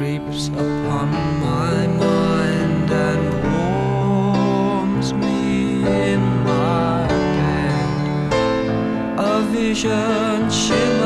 creeps upon my mind and warms me in my bed. A vision shimmers